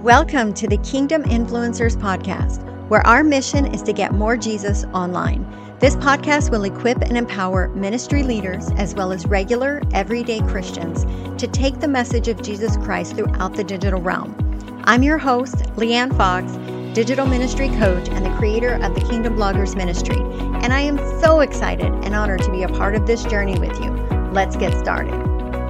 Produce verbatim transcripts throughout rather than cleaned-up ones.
Welcome to the Kingdom Influencers Podcast, where our mission is to get more Jesus online. This podcast will equip and empower ministry leaders as well as regular, everyday Christians to take the message of Jesus Christ throughout the digital realm. I'm your host, Leanne Fox, digital ministry coach and the creator of the Kingdom Bloggers Ministry, and I am so excited and honored to be a part of this journey with you. Let's get started.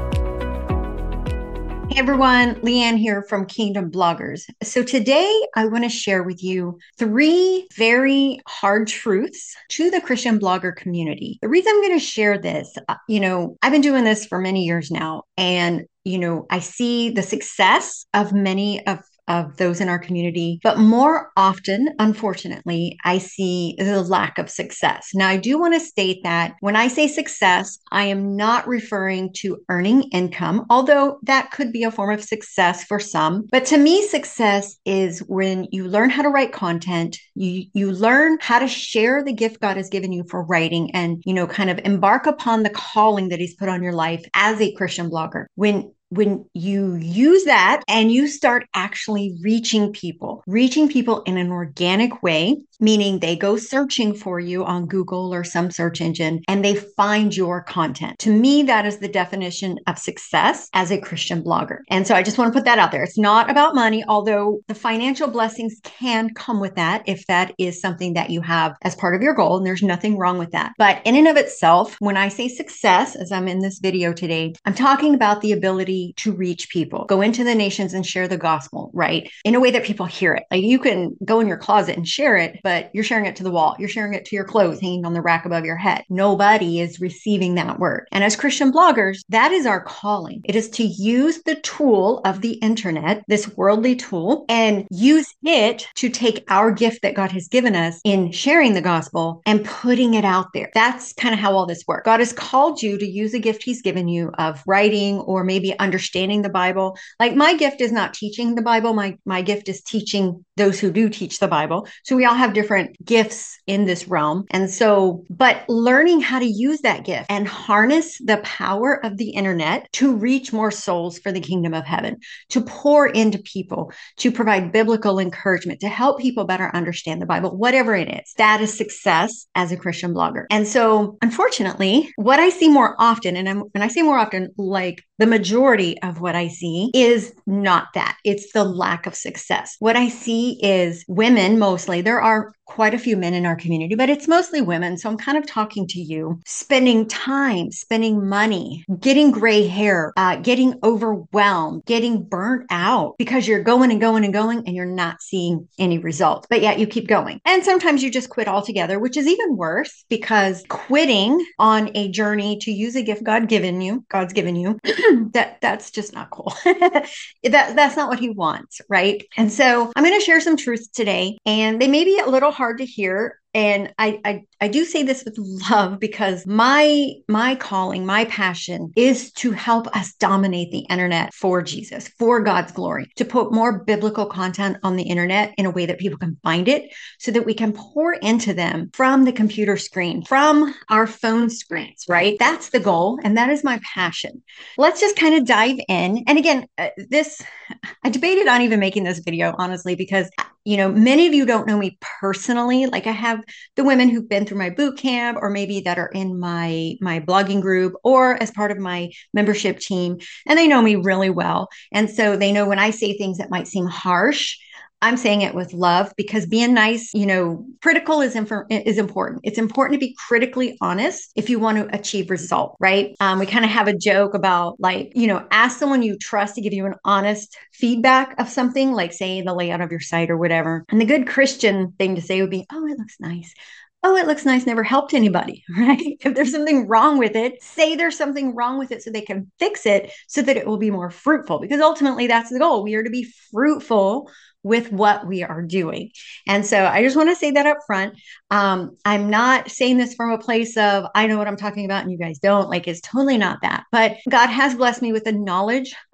Hey everyone, Leanne here from Kingdom Bloggers. So today I want to share with you three very hard truths to the Christian blogger community. The reason I'm going to share this, you know, I've been doing this for many years now, and you know, I see the success of many of of those in our community, but more often, unfortunately, I see the lack of success. Now, I do want to state that when I say success, I am not referring to earning income, although that could be a form of success for some. But to me, success is when you learn how to write content, you, you learn how to share the gift God has given you for writing and, you know, kind of embark upon the calling that He's put on your life as a Christian blogger. When When you use that and you start actually reaching people, reaching people in an organic way, meaning they go searching for you on Google or some search engine and they find your content. To me, that is the definition of success as a Christian blogger. And so I just want to put that out there. It's not about money, although the financial blessings can come with that if that is something that you have as part of your goal, and there's nothing wrong with that. But in and of itself, when I say success, as I'm in this video today, I'm talking about the ability to reach people, go into the nations and share the gospel, right? In a way that people hear it. Like you can go in your closet and share it, but you're sharing it to the wall. You're sharing it to your clothes hanging on the rack above your head. Nobody is receiving that word. And as Christian bloggers, that is our calling. It is to use the tool of the internet, this worldly tool, and use it to take our gift that God has given us in sharing the gospel and putting it out there. That's kind of how all this works. God has called you to use a gift He's given you of writing or maybe understanding the Bible. Like my gift is not teaching the Bible. My, my gift is teaching those who do teach the Bible. So we all have different gifts in this realm. And so, but learning how to use that gift and harness the power of the internet to reach more souls for the kingdom of heaven, to pour into people, to provide biblical encouragement, to help people better understand the Bible, whatever it is, that is success as a Christian blogger. And so unfortunately, what I see more often, and I'm, when I say more often, like the majority of what I see is not that. It's the lack of success. What I see is women mostly. There are quite a few men in our community, but it's mostly women. So I'm kind of talking to you, spending time, spending money, getting gray hair, uh, getting overwhelmed, getting burnt out because you're going and going and going and you're not seeing any results, but yet you keep going. And sometimes you just quit altogether, which is even worse because quitting on a journey to use a gift God given you, God's given you, that that's just not cool. that that's not what He wants, right? And so I'm going to share some truths today, and they may be a little hard to hear. And I, I, I do say this with love because my, my calling, my passion is to help us dominate the internet for Jesus, for God's glory, to put more biblical content on the internet in a way that people can find it so that we can pour into them from the computer screen, from our phone screens, right? That's the goal. And that is my passion. Let's just kind of dive in. And again, uh, this, I debated on even making this video, honestly, because, you know, many of you don't know me personally. Like I have the women who've been through my boot camp, or maybe that are in my, my blogging group or as part of my membership team, and they know me really well. And so they know when I say things that might seem harsh, I'm saying it with love because being nice, you know, critical is, inf- is important. It's important to be critically honest if you want to achieve result, right? Um, we kind of have a joke about like, you know, ask someone you trust to give you an honest feedback of something, like say the layout of your site or whatever. And the good Christian thing to say would be, oh, it looks nice. Oh, it looks nice, never helped anybody, right? If there's something wrong with it, say there's something wrong with it so they can fix it so that it will be more fruitful, because ultimately that's the goal. We are to be fruitful with what we are doing. And so I just want to say that up front. Um, I'm not saying this from a place of, I know what I'm talking about and you guys don't. Like, it's totally not that. But God has blessed me with the knowledge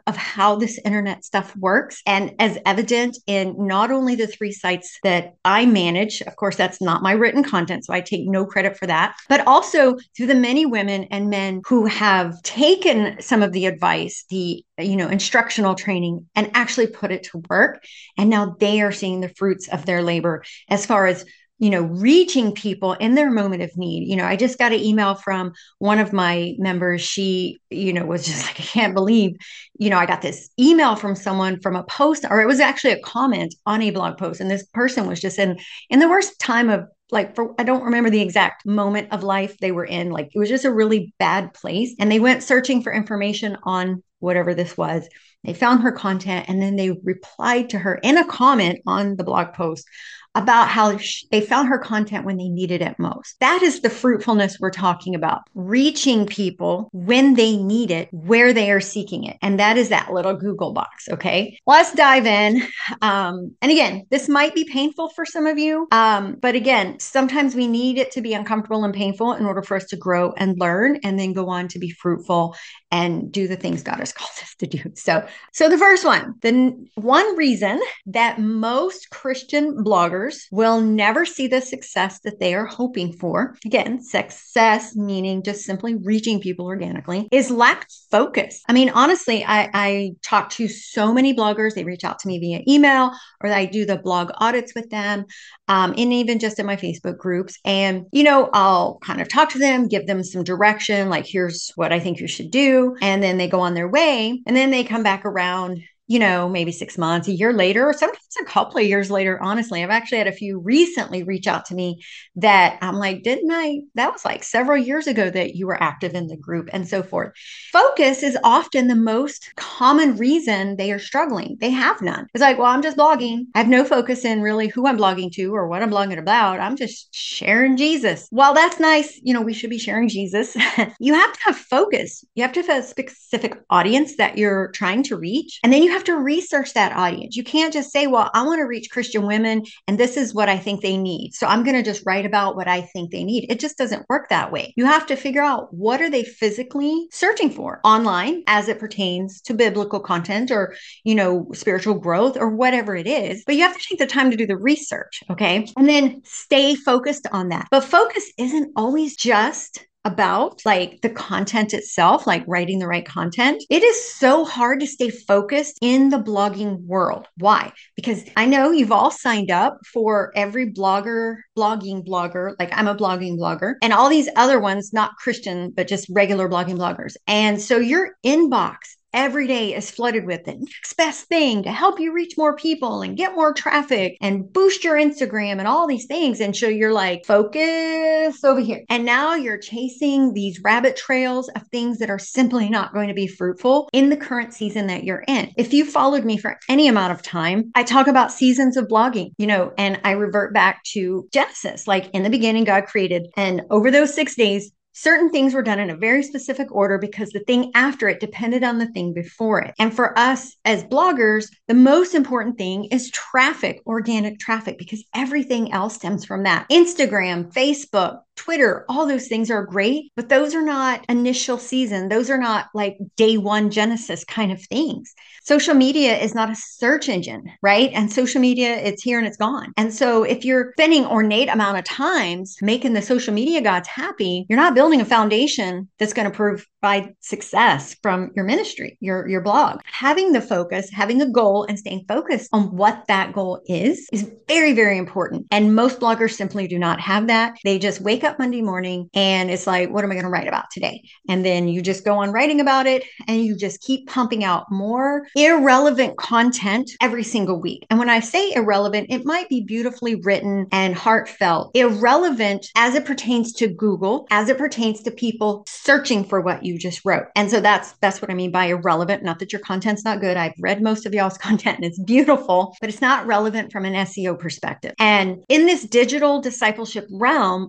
of how this internet stuff works. And as evident in not only the three sites that I manage, of course, that's not my written content, so I take no credit for that, but also through the many women and men who have taken some of the advice, the you know, instructional training, and actually put it to work. And now they are seeing the fruits of their labor as far as, you know, reaching people in their moment of need. You know, I just got an email from one of my members. She, you know, was just like, I can't believe, you know, I got this email from someone from a post, or it was actually a comment on a blog post. And this person was just in, in the worst time of, like, for, I don't remember the exact moment of life they were in. Like, it was just a really bad place. And they went searching for information on whatever this was. They found her content, and then they replied to her in a comment on the blog post about how they found her content when they needed it most. That is the fruitfulness we're talking about, reaching people when they need it, where they are seeking it. And that is that little Google box. Okay, let's dive in. Um, and again, this might be painful for some of you. Um, but again, sometimes we need it to be uncomfortable and painful in order for us to grow and learn, and then go on to be fruitful and do the things God has called us to do. So, so the first one, the one reason that most Christian bloggers will never see the success that they are hoping for, again, success meaning just simply reaching people organically, is lack focus. I mean, honestly, I, I talk to so many bloggers. They reach out to me via email, or I do the blog audits with them, um, and even just in my Facebook groups. And, you know, I'll kind of talk to them, give them some direction, like, here's what I think you should do. And then they go on their way, and then they come back around, you know, maybe six months, a year later, or sometimes a couple of years later. Honestly, I've actually had a few recently reach out to me that I'm like, didn't I, that was like several years ago that you were active in the group, and so forth. Focus is often the most common reason they are struggling. They have none. It's like, well, I'm just blogging. I have no focus in really who I'm blogging to or what I'm blogging about. I'm just sharing Jesus. Well, that's nice. You know, we should be sharing Jesus. You have to have focus. You have to have a specific audience that you're trying to reach. And then you have to research that audience. You can't just say, well, I want to reach Christian women, and this is what I think they need, so I'm going to just write about what I think they need. It just doesn't work that way. You have to figure out, what are they physically searching for online as it pertains to biblical content, or, you know, spiritual growth, or whatever it is. But you have to take the time to do the research. Okay. And then stay focused on that. But focus isn't always just about like the content itself, like writing the right content. It is so hard to stay focused in the blogging world. Why? Because I know you've all signed up for every blogger, blogging blogger, like I'm a blogging blogger, and all these other ones, not Christian, but just regular blogging bloggers. And so your inbox every day is flooded with the next best thing to help you reach more people and get more traffic and boost your Instagram and all these things. And so you're like, focus over here. And now you're chasing these rabbit trails of things that are simply not going to be fruitful in the current season that you're in. If you followed me for any amount of time, I talk about seasons of blogging, you know, and I revert back to Genesis. Like, in the beginning, God created, and over those six days, certain things were done in a very specific order because the thing after it depended on the thing before it. And for us as bloggers, the most important thing is traffic, organic traffic, because everything else stems from that. Instagram, Facebook, Twitter, all those things are great, but those are not initial season. Those are not like day one Genesis kind of things. Social media is not a search engine, right? And social media, it's here and it's gone. And so if you're spending ornate amount of times making the social media gods happy, you're not building a foundation that's going to provide success from your ministry, your, your blog. Having the focus, having a goal, and staying focused on what that goal is, is very, very important. And most bloggers simply do not have that. They just wake up Monday morning and it's like, what am I going to write about today? And then you just go on writing about it, and you just keep pumping out more irrelevant content every single week. And when I say irrelevant, it might be beautifully written and heartfelt. Irrelevant as it pertains to Google, as it pertains to people searching for what you just wrote. And so that's that's what I mean by irrelevant. Not that your content's not good. I've read most of y'all's content and it's beautiful, but it's not relevant from an S E O perspective. And in this digital discipleship realm, S E O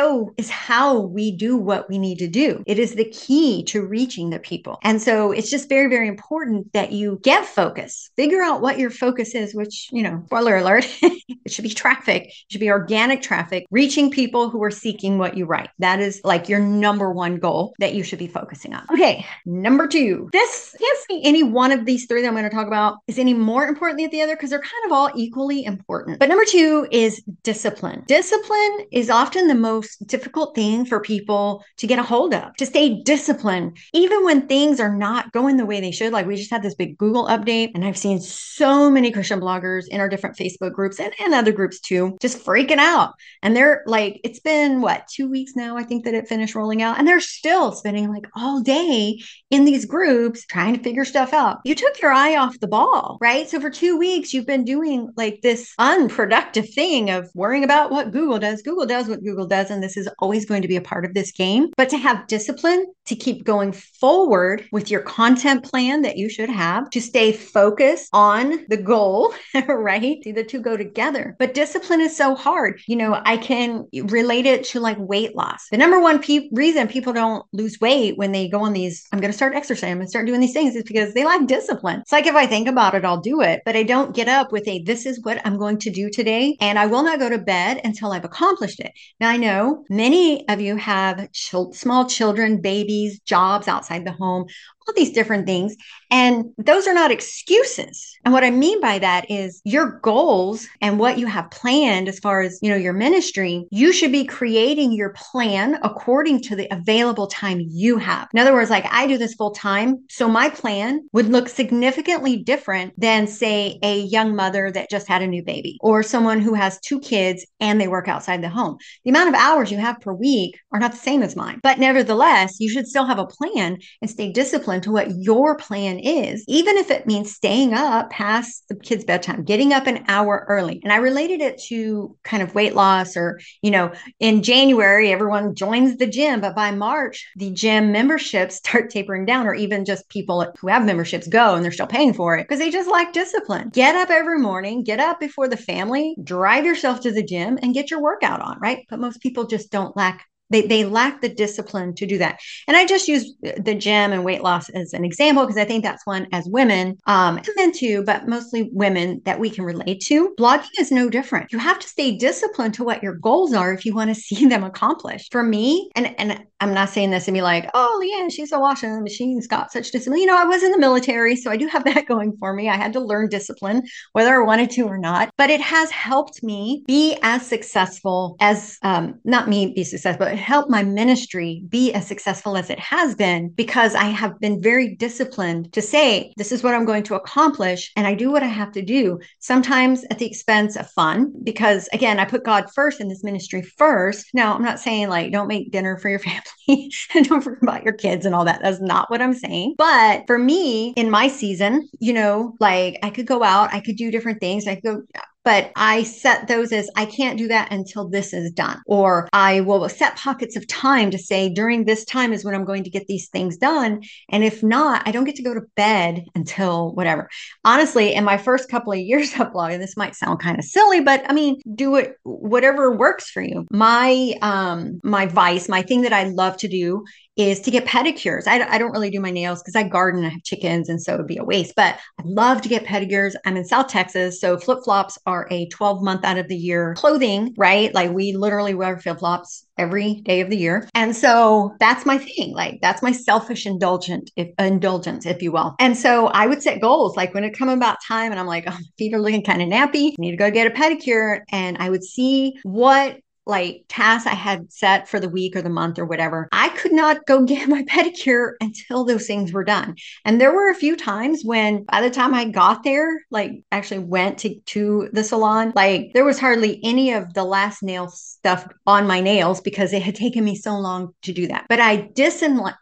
show is how we do what we need to do. It is the key to reaching the people. And so it's just very, very important that you get focus, figure out what your focus is, which, you know, spoiler alert, it should be traffic, it should be organic traffic, reaching people who are seeking what you write. That is like your number one goal that you should be focusing on. Okay, number two, this can't say any one of these three that I'm going to talk about is any more important than the other because they're kind of all equally important. But number two is discipline. Discipline is often the most difficult thing for people to get a hold of, to stay disciplined, even when things are not going the way they should. Like we just had this big Google update, and I've seen so many Christian bloggers in our different Facebook groups and, and other groups too, just freaking out. And they're like, it's been what, two weeks now, I think that it finished rolling out, and they're still spending like all day in these groups trying to figure stuff out. You took your eye off the ball, right? So for two weeks, you've been doing like this unproductive thing of worrying about what Google does. Google does what Google does, and this is always going to be a part of this game. But to have discipline, to keep going forward with your content plan that you should have, to stay focused on the goal, right? See, the two go together. But discipline is so hard. You know, I can relate it to like weight loss. The number one pe- reason people don't lose weight when they go on these, I'm going to start exercising, I'm going to start doing these things, is because they lack discipline. It's like, if I think about it, I'll do it, but I don't get up with a, this is what I'm going to do today, and I will not go to bed until I've accomplished it. Now, I know many of you have ch- small children, babies, jobs outside the home, all these different things. And those are not excuses. And what I mean by that is your goals and what you have planned as far as, you know, your ministry, you should be creating your plan according to the available time you have. In other words, like I do this full time. So my plan would look significantly different than, say, a young mother that just had a new baby, or someone who has two kids and they work outside the home. The amount of hours you have per week are not the same as mine. But nevertheless, you should still have a plan and stay disciplined to what your plan is, even if it means staying up past the kids' bedtime, getting up an hour early. And I related it to kind of weight loss, or, you know, in January, everyone joins the gym, but by March, the gym memberships start tapering down, or even just people who have memberships go and they're still paying for it because they just lack discipline. Get up every morning, get up before the family, drive yourself to the gym and get your workout on, right? But most people just don't lack They, they lack the discipline to do that. And I just use the gym and weight loss as an example because I think that's one as women, um, and men too, but mostly women, that we can relate to. Blogging is no different. You have to stay disciplined to what your goals are if you want to see them accomplished. For me, and, and I'm not saying this to be like, oh, Leanne, she's so awesome. She's got such discipline. You know, I was in the military, so I do have that going for me. I had to learn discipline, whether I wanted to or not. But it has helped me be as successful as, um, not me be successful, but help my ministry be as successful as it has been, because I have been very disciplined to say, this is what I'm going to accomplish. And I do what I have to do, sometimes at the expense of fun, because again, I put God first in this ministry first. Now, I'm not saying like, don't make dinner for your family and don't forget about your kids and all that. That's not what I'm saying. But for me, in my season, you know, like I could go out, I could do different things. I could go, but I set those as, I can't do that until this is done. Or I will set pockets of time to say, during this time is when I'm going to get these things done. And if not, I don't get to go to bed until whatever. Honestly, in my first couple of years of blogging, this might sound kind of silly, but I mean, do it, whatever works for you. My, um, my vice, my thing that I love to do is to get pedicures. I, I don't really do my nails because I garden, I have chickens, and so it'd be a waste, but I love to get pedicures. I'm in South Texas, so flip-flops are a twelve month out of the year clothing, right? Like we literally wear flip-flops every day of the year. And so that's my thing. Like that's my selfish indulgent, if, indulgence, if you will. And so I would set goals, like when it come about time and I'm like, oh, my feet are looking kind of nappy, I need to go get a pedicure. And I would see what like tasks I had set for the week or the month or whatever. I could not go get my pedicure until those things were done. And there were a few times when by the time I got there, like actually went to, to the salon, like there was hardly any of the last nail stuff on my nails because it had taken me so long to do that. But I disciplined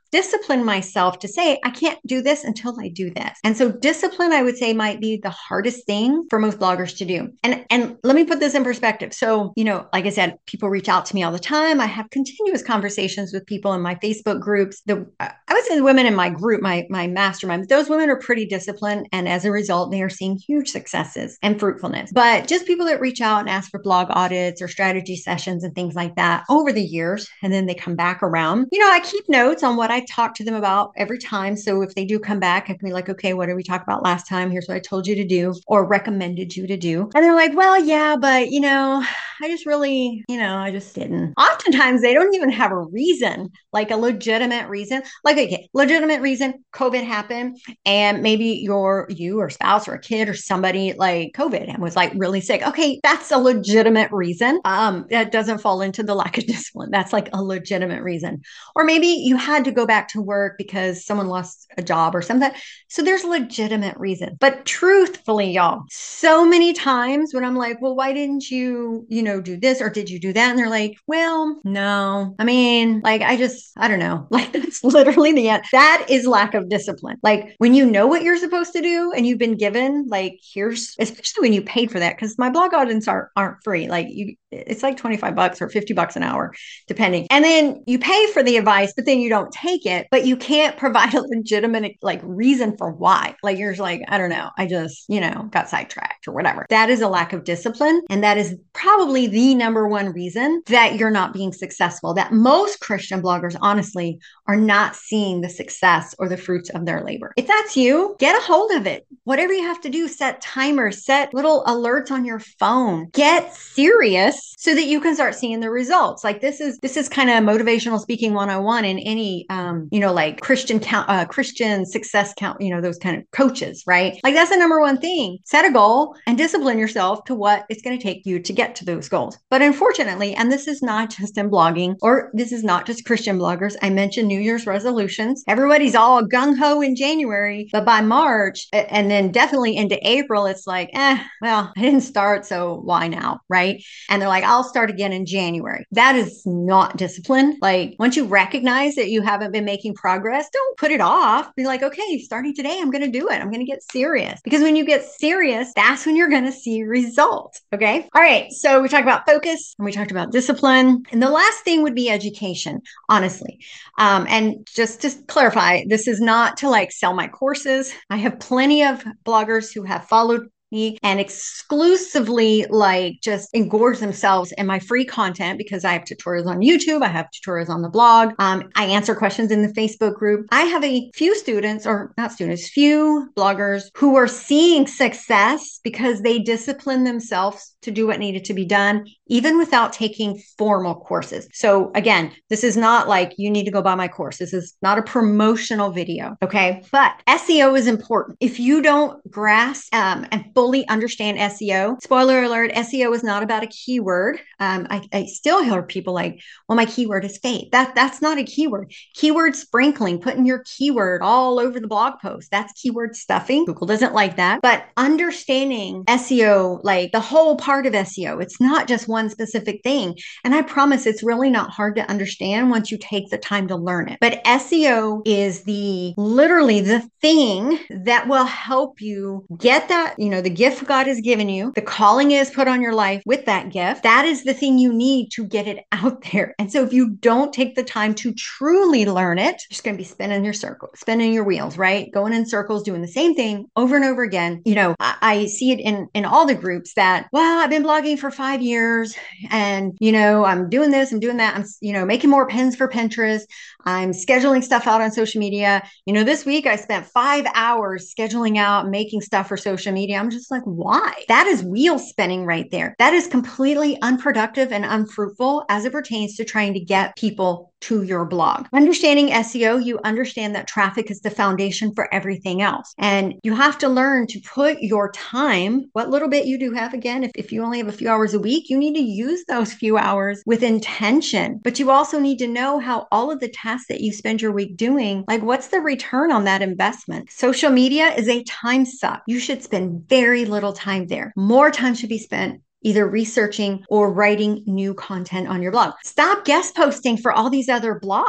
disciplined myself to say, I can't do this until I do this. And so discipline, I would say, might be the hardest thing for most bloggers to do. And, and let me put this in perspective. So, you know, like I said, people reach out to me all the time. I have continuous conversations with people in my Facebook groups. The I would say the women in my group, my, my mastermind, those women are pretty disciplined. And as a result, they are seeing huge successes and fruitfulness. But just people that reach out and ask for blog audits or strategy sessions and things like that over the years, and then they come back around. You know, I keep notes on what I talk to them about every time. So if they do come back, I can be like, okay, what did we talk about last time? Here's what I told you to do or recommended you to do. And they're like, well, yeah, but you know, I just really, you know, I just didn't. Oftentimes they don't even have a reason, like a legitimate reason. Like, okay, legitimate reason, COVID happened, and maybe your you or spouse or a kid or somebody like COVID and was like really sick. Okay, that's a legitimate reason. Um, that doesn't fall into the lack of discipline. That's like a legitimate reason. Or maybe you had to go back to work because someone lost a job or something. So there's legitimate reason. But truthfully, y'all, so many times when I'm like, well, why didn't you, you know, do this or did you do that? And they're like, well, no. I mean, like, I just, I don't know. Like, that's literally the end. That is lack of discipline. Like, when you know what you're supposed to do and you've been given, like, here's, especially when you paid for that, because my blog audits are, aren't free. Like, you, it's like twenty-five bucks or fifty bucks an hour, depending. And then you pay for the advice, but then you don't take it, but you can't provide a legitimate, like, reason for why. Like, you're just like, I don't know. I just, you know, got sidetracked or whatever. That is a lack of discipline. And that is probably the number one reason that you're not being successful, that most Christian bloggers, honestly, are not seeing the success or the fruits of their labor. If that's you, get a hold of it. Whatever you have to do, set timers, set little alerts on your phone, get serious so that you can start seeing the results. Like, this is, this is kind of motivational speaking one oh one in any, um, you know, like Christian count, uh, Christian success count, you know, those kind of coaches, right? Like, that's the number one thing. Set a goal and discipline yourself to what it's going to take you to get to those goals. But unfortunately, and this is not just in blogging, or this is not just Christian bloggers. I mentioned New Year's resolutions. Everybody's all gung-ho in January, but by March, and then definitely into April, it's like, eh, well, I didn't start, so why now, right? And they're like, I'll start again in January. That is not discipline. Like, once you recognize that you haven't been making progress, don't put it off. Be like, okay, starting today, I'm going to do it. I'm going to get serious. Because when you get serious, that's when you're going to see results. Okay. All right. So we talked about focus and we talked about discipline. And the last thing would be education, honestly. Um, and just to clarify, this is not to like sell my courses. I have plenty of bloggers who have followed me and exclusively like just engorge themselves in my free content because I have tutorials on YouTube. I have tutorials on the blog. Um, I answer questions in the Facebook group. I have a few students, or not students, few bloggers who are seeing success because they discipline themselves to do what needed to be done, even without taking formal courses. So again, this is not like you need to go buy my course. This is not a promotional video. Okay. But S E O is important. If you don't grasp um, and fully understand S E O, spoiler alert, S E O is not about a keyword. Um, I, I still hear people like, well, my keyword is faith. That, that's not a keyword. Keyword sprinkling, putting your keyword all over the blog post. That's keyword stuffing. Google doesn't like that. But understanding S E O, like the whole part of S E O, it's not just one specific thing. And I promise it's really not hard to understand once you take the time to learn it. But S E O is the literally the thing that will help you get that, you know, the gift God has given you, the calling is put on your life with that gift. That is the thing you need to get it out there. And so if you don't take the time to truly learn it, you're just going to be spinning your circle, spinning your wheels, right? Going in circles, doing the same thing over and over again. You know, I, I see it in, in all the groups that, well, I've been blogging for five years and, you know, I'm doing this, I'm doing that. I'm, you know, making more pins for Pinterest. I'm scheduling stuff out on social media. You know, this week I spent five hours scheduling out, making stuff for social media. I'm just like, why? That is wheel spinning right there. That is completely unproductive and unfruitful as it pertains to trying to get people to your blog. Understanding S E O, you understand that traffic is the foundation for everything else. And you have to learn to put your time, what little bit you do have, again, if, if you only have a few hours a week, you need to use those few hours with intention. But you also need to know how all of the tasks that you spend your week doing, like what's the return on that investment? Social media is a time suck. You should spend very little time there. More time should be spent either researching or writing new content on your blog. Stop guest posting for all these other blogs.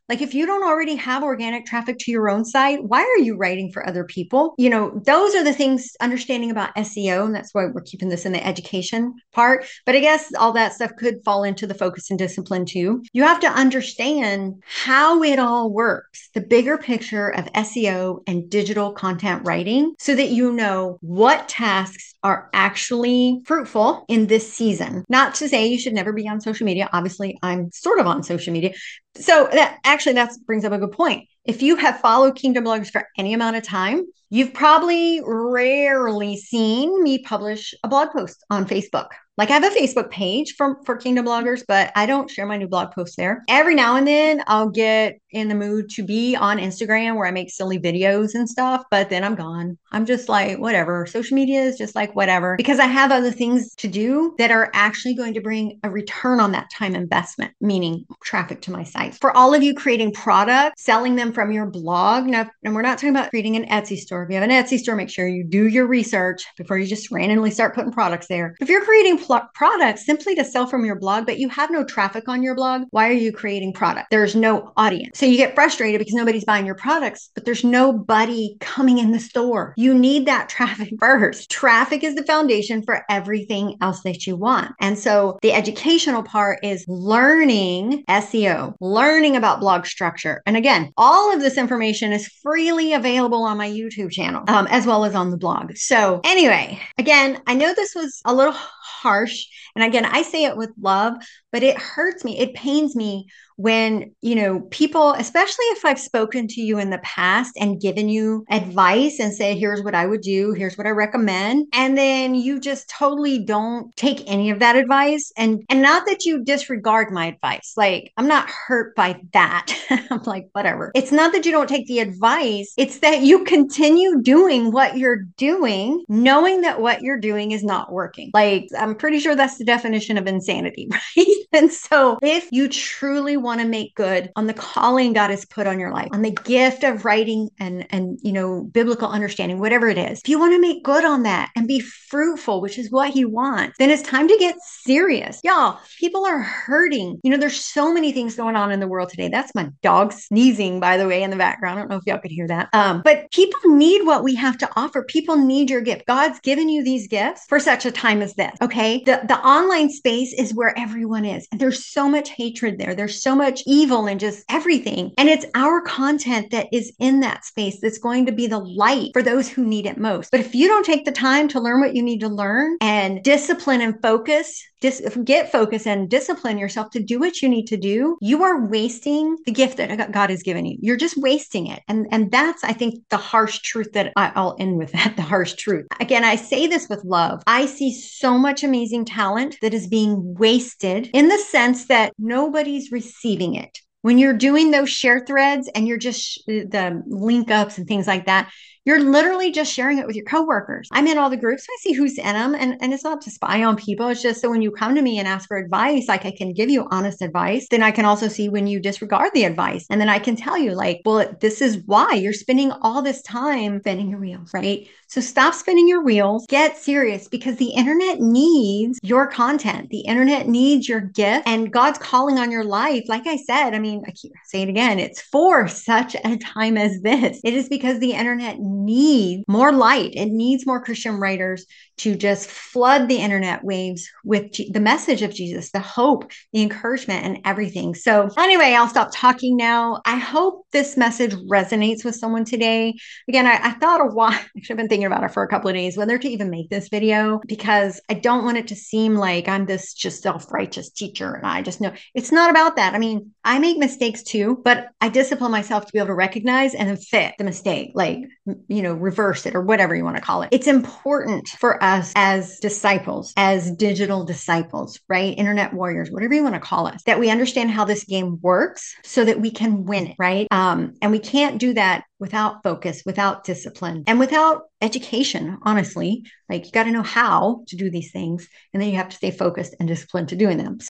Like if you don't already have organic traffic to your own site, why are you writing for other people? You know, those are the things, understanding about S E O, and that's why we're keeping this in the education part. But I guess all that stuff could fall into the focus and discipline too. You have to understand how it all works, the bigger picture of S E O and digital content writing, so that you know what tasks are actually fruitful in this season. Not to say you should never be on social media. Obviously, I'm sort of on social media. So that actually that brings up a good point. If you have followed Kingdom Bloggers for any amount of time, you've probably rarely seen me publish a blog post on Facebook. Like I have a Facebook page for, for Kingdom Bloggers, but I don't share my new blog posts there. Every now and then I'll get in the mood to be on Instagram where I make silly videos and stuff, but then I'm gone. I'm just like, whatever. Social media is just like whatever, because I have other things to do that are actually going to bring a return on that time investment, meaning traffic to my site. For all of you creating products, selling them from your blog. Now, and we're not talking about creating an Etsy store. If you have an Etsy store, make sure you do your research before you just randomly start putting products there. If you're creating pl- products simply to sell from your blog, but you have no traffic on your blog, why are you creating product? There's no audience. So you get frustrated because nobody's buying your products, but there's nobody coming in the store. You need that traffic first. Traffic is the foundation for everything else that you want. And so the educational part is learning S E O, learning about blog structure. And again, all of this information is freely available on my YouTube channel, um, as well as on the blog. So anyway, again, I know this was a little harsh. And again, I say it with love, but it hurts me. It pains me when, you know, people, especially if I've spoken to you in the past and given you advice and say, here's what I would do, here's what I recommend. And then you just totally don't take any of that advice. And, and not that you disregard my advice. Like, I'm not hurt by that. I'm like, whatever. It's not that you don't take the advice. It's that you continue doing what you're doing, knowing that what you're doing is not working. Like, I'm pretty sure that's the definition of insanity, right? And so if you truly want want to make good on the calling God has put on your life, on the gift of writing and, and, you know, biblical understanding, whatever it is, if you want to make good on that and be fruitful, which is what he wants, then it's time to get serious. Y'all, people are hurting. You know, there's so many things going on in the world today. That's my dog sneezing, by the way, in the background. I don't know if y'all could hear that. Um, but people need what we have to offer. People need your gift. God's given you these gifts for such a time as this. Okay. The, the online space is where everyone is. And there's so much hatred there. There's so much evil and just everything. And it's our content that is in that space that's going to be the light for those who need it most. But if you don't take the time to learn what you need to learn and discipline and focus, Dis- get focused and discipline yourself to do what you need to do, you are wasting the gift that God has given you. You're just wasting it. And, and that's, I think, the harsh truth that I, I'll end with that, the harsh truth. Again, I say this with love. I see so much amazing talent that is being wasted in the sense that nobody's receiving it. When you're doing those share threads and you're just sh- the link ups and things like that, you're literally just sharing it with your coworkers. I'm in all the groups. So I see who's in them. And, and it's not to spy on people. It's just so when you come to me and ask for advice, like I can give you honest advice. Then I can also see when you disregard the advice. And then I can tell you like, well, this is why you're spending all this time spinning your wheels, right? So stop spinning your wheels, get serious, because the internet needs your content. The internet needs your gift, and God's calling on your life. Like I said, I mean, I keep saying it again, it's for such a time as this. It is because the internet needs more light. It needs more Christian writers to just flood the internet waves with G- the message of Jesus, the hope, the encouragement, and everything. So anyway, I'll stop talking now. I hope this message resonates with someone today. Again, I, I thought a while, actually I've been thinking about it for a couple of days, whether to even make this video, because I don't want it to seem like I'm this just self-righteous teacher and I just know. It's not about that. I mean, I make mistakes too, but I discipline myself to be able to recognize and then fit the mistake, like, you know, reverse it or whatever you want to call it. It's important for us as disciples, as digital disciples, right? Internet warriors, whatever you want to call us, that we understand how this game works so that we can win it, right? Um, and we can't do that without focus, without discipline, and without education, honestly. Like, you got to know how to do these things, and then you have to stay focused and disciplined to doing them.